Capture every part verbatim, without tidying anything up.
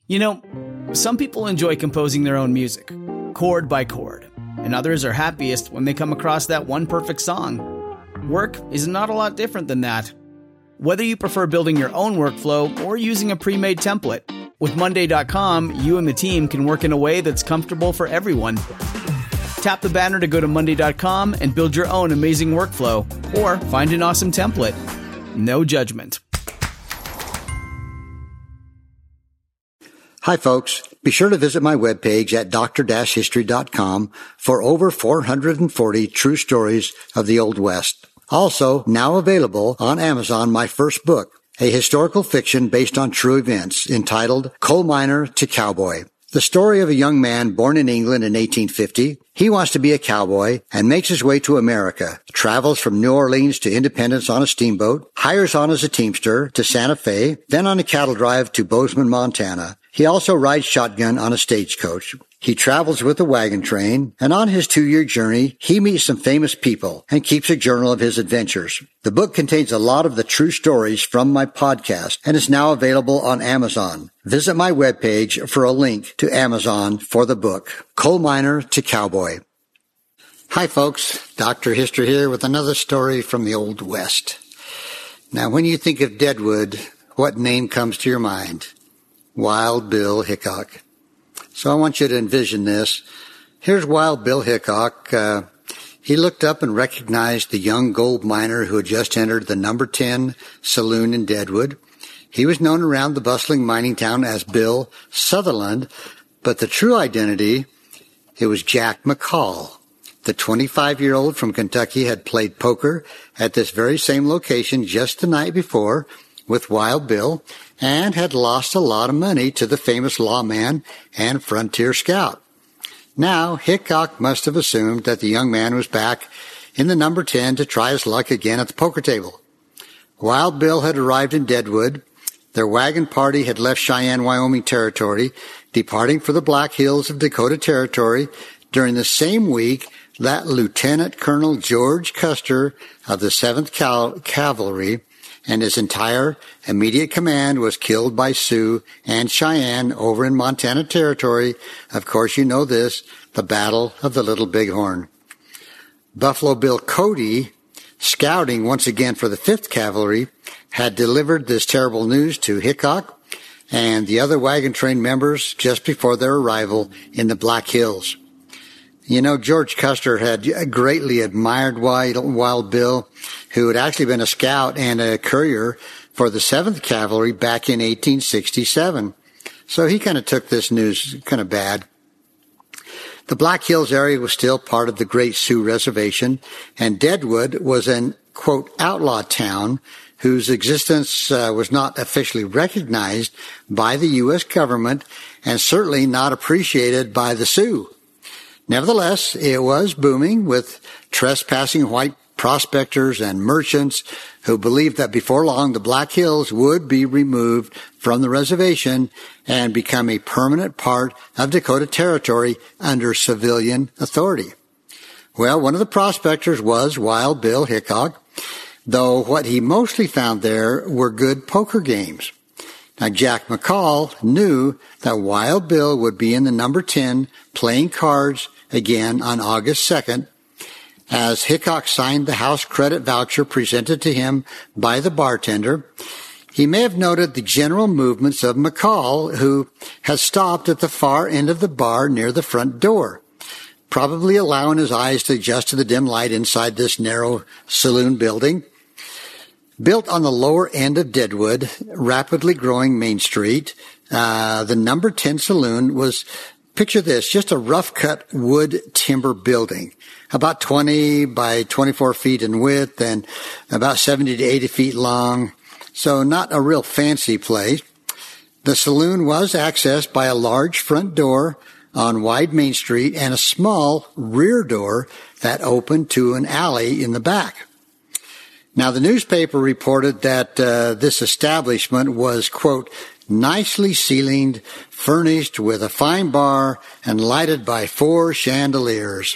You know, some people enjoy composing their own music, chord by chord, and others are happiest when they come across that one perfect song. Work is not a lot different than that. Whether you prefer building your own workflow or using a pre-made template, with Monday dot com, you and the team can work in a way that's comfortable for everyone. Tap the banner to go to Monday dot com and build your own amazing workflow, or find an awesome template. No judgment. Hi, folks. Be sure to visit my webpage at doctor dash history dot com for over four hundred forty true stories of the Old West. Also, now available on Amazon, my first book, a historical fiction based on true events entitled Coal Miner to Cowboy. The story of a young man born in England in eighteen fifty. He wants to be a cowboy and makes his way to America, travels from New Orleans to Independence on a steamboat, hires on as a teamster to Santa Fe, then on a cattle drive to Bozeman, Montana. He also rides shotgun on a stagecoach. He travels with a wagon train, and on his two-year journey, he meets some famous people and keeps a journal of his adventures. The book contains a lot of the true stories from my podcast and is now available on Amazon. Visit my webpage for a link to Amazon for the book, Coal Miner to Cowboy. Hi, folks. Doctor History here with another story from the Old West. Now, when you think of Deadwood, what name comes to your mind? Wild Bill Hickok. So I want you to envision this. Here's Wild Bill Hickok. Uh, he looked up and recognized the young gold miner who had just entered the number ten saloon in Deadwood. He was known around the bustling mining town as Bill Sutherland, but the true identity, it was Jack McCall. The twenty-five-year-old from Kentucky had played poker at this very same location just the night before with Wild Bill, and had lost a lot of money to the famous lawman and frontier scout. Now, Hickok must have assumed that the young man was back in the number ten to try his luck again at the poker table. Wild Bill had arrived in Deadwood. Their wagon party had left Cheyenne, Wyoming territory, departing for the Black Hills of Dakota Territory during the same week that Lieutenant Colonel George Custer of the seventh Cal- Cavalry and his entire immediate command was killed by Sioux and Cheyenne over in Montana Territory. Of course, you know this, the Battle of the Little Bighorn. Buffalo Bill Cody, scouting once again for the fifth Cavalry, had delivered this terrible news to Hickok and the other wagon train members just before their arrival in the Black Hills. You know, George Custer had greatly admired Wild Bill, who had actually been a scout and a courier for the seventh Cavalry back in eighteen sixty-seven. So he kind of took this news kind of bad. The Black Hills area was still part of the Great Sioux Reservation, and Deadwood was an, quote, outlaw town whose existence uh, was not officially recognized by the U S government and certainly not appreciated by the Sioux. Nevertheless, it was booming with trespassing white prospectors and merchants who believed that before long the Black Hills would be removed from the reservation and become a permanent part of Dakota Territory under civilian authority. Well, one of the prospectors was Wild Bill Hickok, though what he mostly found there were good poker games. Now, Jack McCall knew that Wild Bill would be in the number ten playing cards again on August second, as Hickok signed the house credit voucher presented to him by the bartender. He may have noted the general movements of McCall, who had stopped at the far end of the bar near the front door, probably allowing his eyes to adjust to the dim light inside this narrow saloon building. Built on the lower end of Deadwood, rapidly growing Main Street, uh, the number ten saloon was, picture this, just a rough-cut wood timber building, about twenty by twenty-four feet in width and about seventy to eighty feet long, so not a real fancy place. The saloon was accessed by a large front door on wide Main Street and a small rear door that opened to an alley in the back. Now, the newspaper reported that uh, this establishment was, quote, nicely ceilinged, furnished with a fine bar, and lighted by four chandeliers.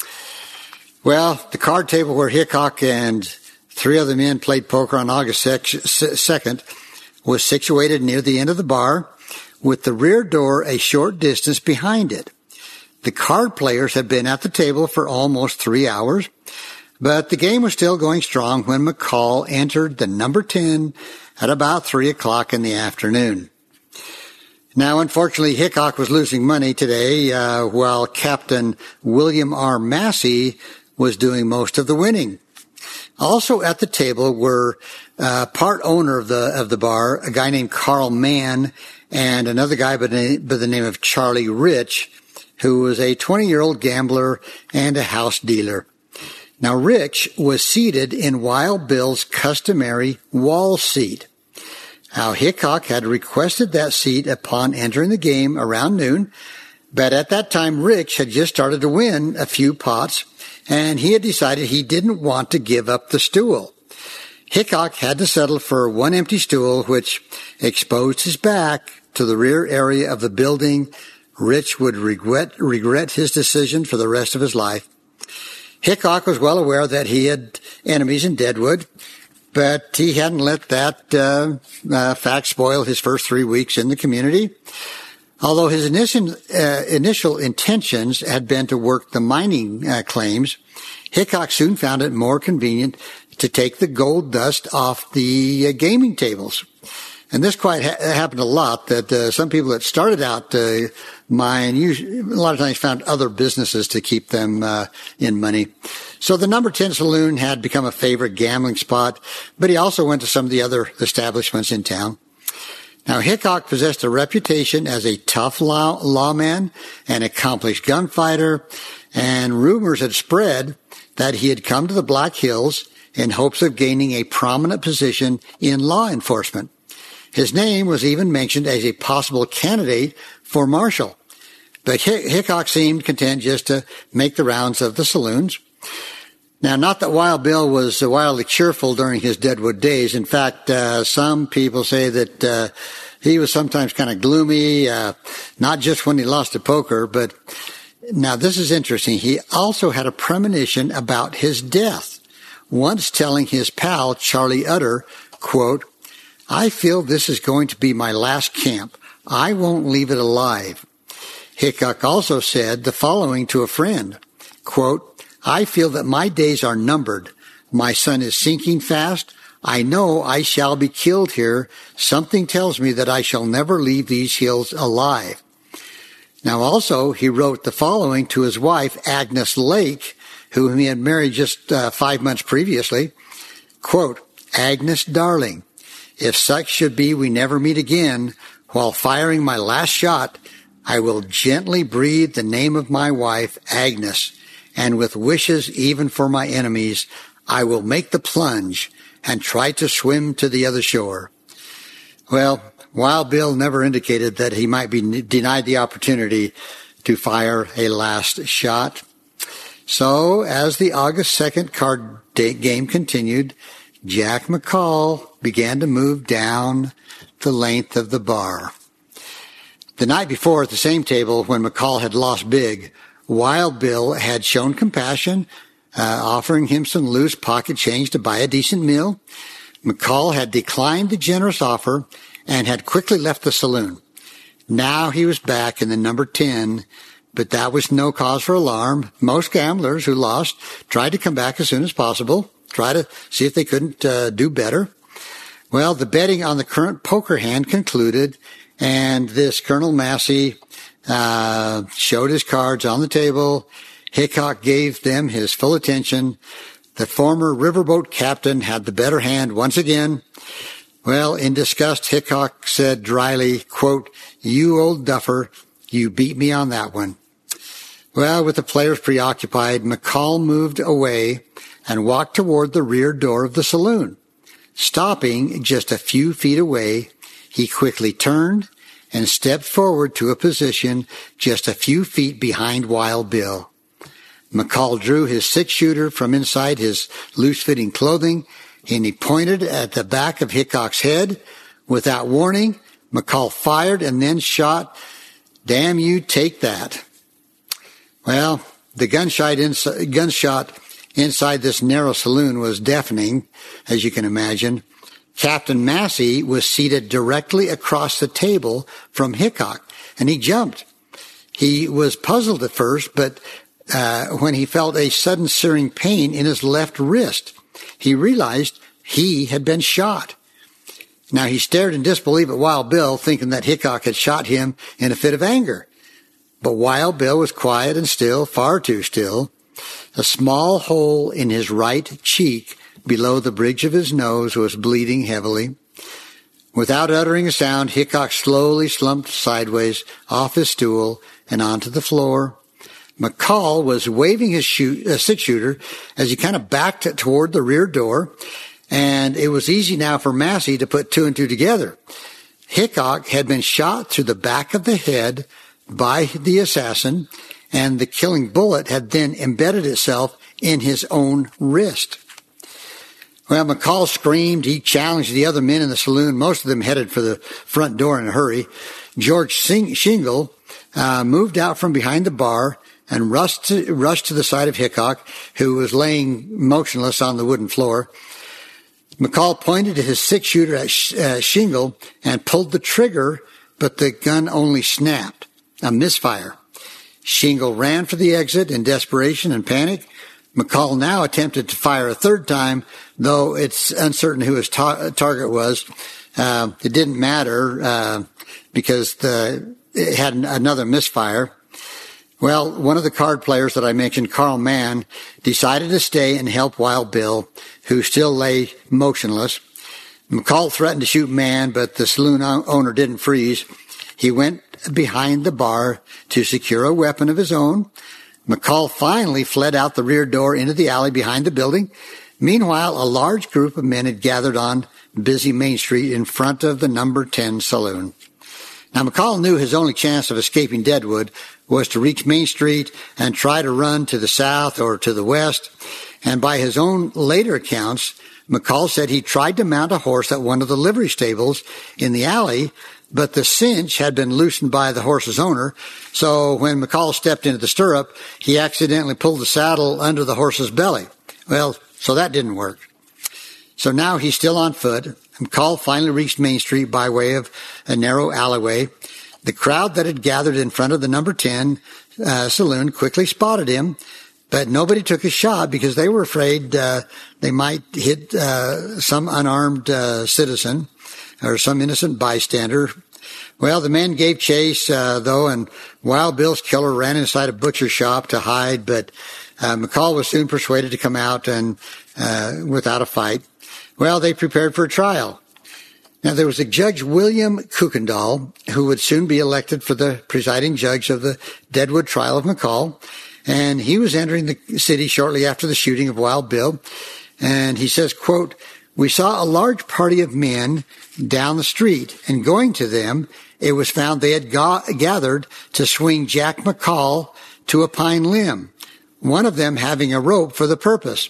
Well, the card table where Hickok and three other men played poker on August second was situated near the end of the bar, with the rear door a short distance behind it. The card players had been at the table for almost three hours, but the game was still going strong when McCall entered the number ten at about three o'clock in the afternoon. Now, unfortunately, Hickok was losing money today, uh, while Captain William R. Massey was doing most of the winning. Also at the table were uh, part owner of the of the bar, a guy named Carl Mann, and another guy by the, by the name of Charlie Rich, who was a twenty-year-old gambler and a house dealer. Now, Rich was seated in Wild Bill's customary wall seat. Now, Hickok had requested that seat upon entering the game around noon, but at that time, Rich had just started to win a few pots, and he had decided he didn't want to give up the stool. Hickok had to settle for one empty stool, which exposed his back to the rear area of the building. Rich would regret, regret his decision for the rest of his life. Hickok was well aware that he had enemies in Deadwood, but he hadn't let that uh, uh, fact spoil his first three weeks in the community. Although his initial, uh, initial intentions had been to work the mining uh, claims, Hickok soon found it more convenient to take the gold dust off the uh, gaming tables. And this quite ha- happened a lot, that uh, some people that started out uh, mine usually, a lot of times found other businesses to keep them uh, in money. So the number ten saloon had become a favorite gambling spot, but he also went to some of the other establishments in town. Now, Hickok possessed a reputation as a tough law- lawman, an accomplished gunfighter, and rumors had spread that he had come to the Black Hills in hopes of gaining a prominent position in law enforcement. His name was even mentioned as a possible candidate for marshal. But Hickok seemed content just to make the rounds of the saloons. Now, not that Wild Bill was wildly cheerful during his Deadwood days. In fact, uh, some people say that uh, he was sometimes kind of gloomy, uh, not just when he lost at poker, but now this is interesting. He also had a premonition about his death, once telling his pal, Charlie Utter, quote, "I feel this is going to be my last camp. I won't leave it alive." Hickok also said the following to a friend, quote, "I feel that my days are numbered. My sun is sinking fast. I know I shall be killed here. Something tells me that I shall never leave these hills alive." Now also, he wrote the following to his wife, Agnes Lake, whom he had married just uh, five months previously, quote, "Agnes, darling, if such should be we never meet again, while firing my last shot, I will gently breathe the name of my wife, Agnes, and with wishes even for my enemies, I will make the plunge and try to swim to the other shore." Well, Wild Bill never indicated that he might be denied the opportunity to fire a last shot. So, as the August second card game continued, Jack McCall began to move down the length of the bar. The night before, at the same table, when McCall had lost big, Wild Bill had shown compassion, uh, offering him some loose pocket change to buy a decent meal. McCall had declined the generous offer and had quickly left the saloon. Now he was back in the number ten, but that was no cause for alarm. Most gamblers who lost tried to come back as soon as possible, try to see if they couldn't uh, do better. Well, the betting on the current poker hand concluded, and this Colonel Massey uh, showed his cards on the table. Hickok gave them his full attention. The former riverboat captain had the better hand once again. Well, in disgust, Hickok said dryly, quote, "You old duffer, you beat me on that one." Well, with the players preoccupied, McCall moved away and walked toward the rear door of the saloon. Stopping just a few feet away, he quickly turned and stepped forward to a position just a few feet behind Wild Bill. McCall drew his six-shooter from inside his loose-fitting clothing, and he pointed at the back of Hickok's head. Without warning, McCall fired and then shot. "Damn you, take that." Well, the gunshot inside, gunshot inside this narrow saloon was deafening, as you can imagine. Captain Massey was seated directly across the table from Hickok, and he jumped. He was puzzled at first, but uh, when he felt a sudden searing pain in his left wrist, he realized he had been shot. Now, he stared in disbelief at Wild Bill, thinking that Hickok had shot him in a fit of anger. But Wild Bill was quiet and still, far too still. A small hole in his right cheek below the bridge of his nose was bleeding heavily. Without uttering a sound, Hickok slowly slumped sideways off his stool and onto the floor. McCall was waving his shoot, uh, six-shooter as he kind of backed toward the rear door, and it was easy now for Massey to put two and two together. Hickok had been shot through the back of the head by the assassin, and the killing bullet had then embedded itself in his own wrist. Well, McCall screamed. He challenged the other men in the saloon. Most of them headed for the front door in a hurry. George Shingle uh, moved out from behind the bar and rushed to, rushed to the side of Hickok, who was laying motionless on the wooden floor. McCall pointed to his six-shooter at Sh- uh, Shingle and pulled the trigger, but the gun only snapped. A misfire. Shingle ran for the exit in desperation and panic. McCall now attempted to fire a third time, though it's uncertain who his ta- target was. Uh, it didn't matter uh, because the, it had another misfire. Well, one of the card players that I mentioned, Carl Mann, decided to stay and help Wild Bill, who still lay motionless. McCall threatened to shoot Mann, but the saloon owner didn't freeze. He went behind the bar to secure a weapon of his own. McCall finally fled out the rear door into the alley behind the building. Meanwhile, a large group of men had gathered on busy Main Street in front of the number ten saloon. Now, McCall knew his only chance of escaping Deadwood was to reach Main Street and try to run to the south or to the west. And by his own later accounts, McCall said he tried to mount a horse at one of the livery stables in the alley, but the cinch had been loosened by the horse's owner. So when McCall stepped into the stirrup, he accidentally pulled the saddle under the horse's belly. Well, so that didn't work. So now he's still on foot. McCall finally reached Main Street by way of a narrow alleyway. The crowd that had gathered in front of the number ten uh, saloon quickly spotted him, but nobody took a shot because they were afraid uh, they might hit uh, some unarmed uh, citizen or some innocent bystander. Well, the men gave chase, uh, though, and Wild Bill's killer ran inside a butcher shop to hide, but uh, McCall was soon persuaded to come out and uh, without a fight. Well, they prepared for a trial. Now, there was a Judge William Kuykendall, who would soon be elected for the presiding judge of the Deadwood trial of McCall, and he was entering the city shortly after the shooting of Wild Bill, and he says, quote, "We saw a large party of men down the street, and going to them, it was found they had ga- gathered to swing Jack McCall to a pine limb, one of them having a rope for the purpose."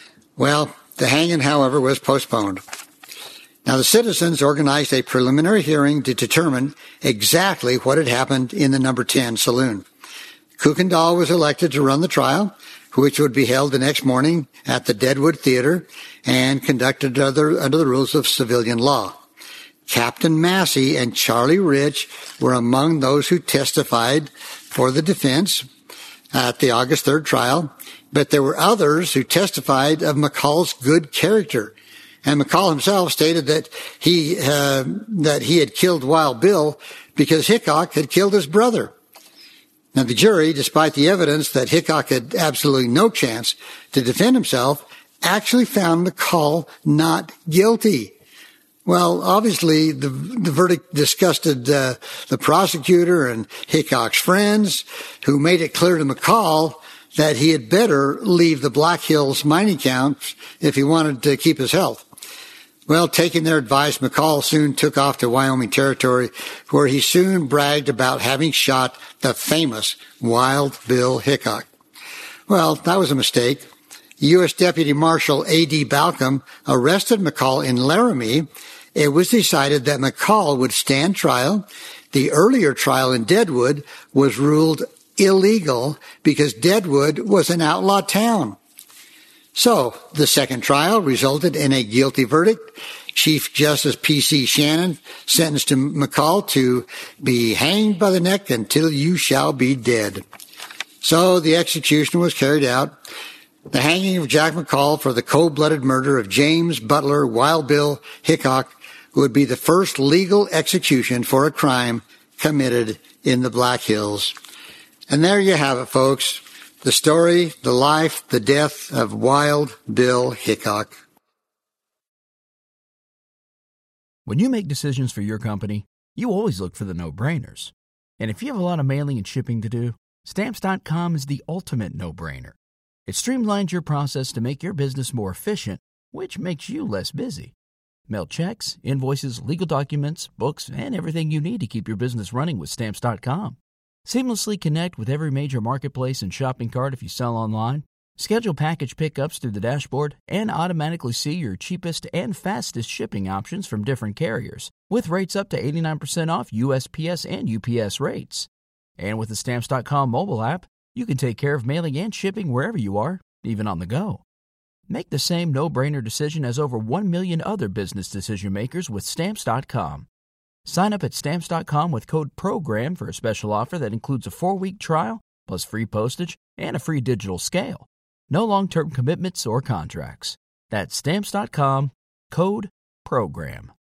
Well, the hanging, however, was postponed. Now, the citizens organized a preliminary hearing to determine exactly what had happened in the number ten saloon. Kuykendall was elected to run the trial, which would be held the next morning at the Deadwood Theater and conducted under, under the rules of civilian law. Captain Massey and Charlie Rich were among those who testified for the defense at the August third trial, but there were others who testified of McCall's good character. And McCall himself stated that he uh, that he had killed Wild Bill because Hickok had killed his brother. Now, the jury, despite the evidence that Hickok had absolutely no chance to defend himself, actually found McCall not guilty. Well, obviously, the, the verdict disgusted uh, the prosecutor and Hickok's friends, who made it clear to McCall that he had better leave the Black Hills mining camps if he wanted to keep his health. Well, taking their advice, McCall soon took off to Wyoming Territory, where he soon bragged about having shot the famous Wild Bill Hickok. Well, that was a mistake. U S Deputy Marshal A D Balcom arrested McCall in Laramie. It was decided that McCall would stand trial. The earlier trial in Deadwood was ruled illegal because Deadwood was an outlaw town. So, the second trial resulted in a guilty verdict. Chief Justice P C Shannon sentenced McCall to be hanged by the neck until you shall be dead. So the execution was carried out. The hanging of Jack McCall for the cold-blooded murder of James Butler Wild Bill Hickok would be the first legal execution for a crime committed in the Black Hills. And there you have it, folks. The story, the life, the death of Wild Bill Hickok. When you make decisions for your company, you always look for the no-brainers. And if you have a lot of mailing and shipping to do, Stamps dot com is the ultimate no-brainer. It streamlines your process to make your business more efficient, which makes you less busy. Mail checks, invoices, legal documents, books, and everything you need to keep your business running with Stamps dot com. Seamlessly connect with every major marketplace and shopping cart if you sell online. Schedule package pickups through the dashboard and automatically see your cheapest and fastest shipping options from different carriers, with rates up to eighty-nine percent off U S P S and U P S rates. And with the Stamps dot com mobile app, you can take care of mailing and shipping wherever you are, even on the go. Make the same no-brainer decision as over one million other business decision makers with Stamps dot com. Sign up at Stamps dot com with code PROGRAM for a special offer that includes a four-week trial, plus free postage and a free digital scale. No long-term commitments or contracts. That's Stamps dot com, code PROGRAM.